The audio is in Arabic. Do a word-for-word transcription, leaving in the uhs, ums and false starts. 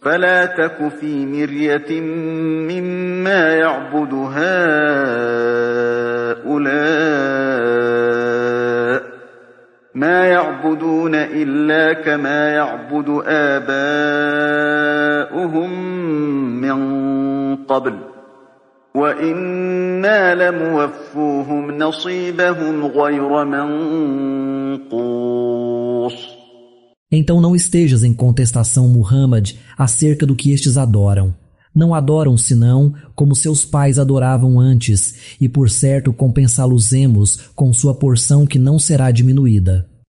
فلا تك في مرية مما يعبد هؤلاء ما يعبدون إلا كما يعبد آباؤهم من قبل وإنا لموفوهم نصيبهم غير منقوص. Então não estejas em contestação, Muhammad, acerca do que estes adoram. Não adoram senão como seus pais adoravam antes, e por certo compensá-los-emos com sua porção que não será diminuída.